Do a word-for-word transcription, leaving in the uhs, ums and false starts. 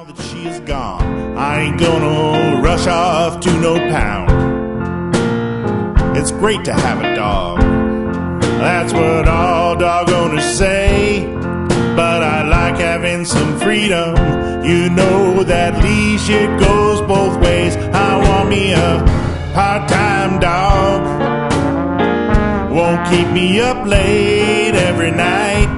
Now that she is gone, I ain't gonna rush off to no pound. It's great to have a dog, that's what all dog owners say. But I like having some freedom, you know that leash, it goes both ways. I want me a part-time dog, won't keep me up late every night.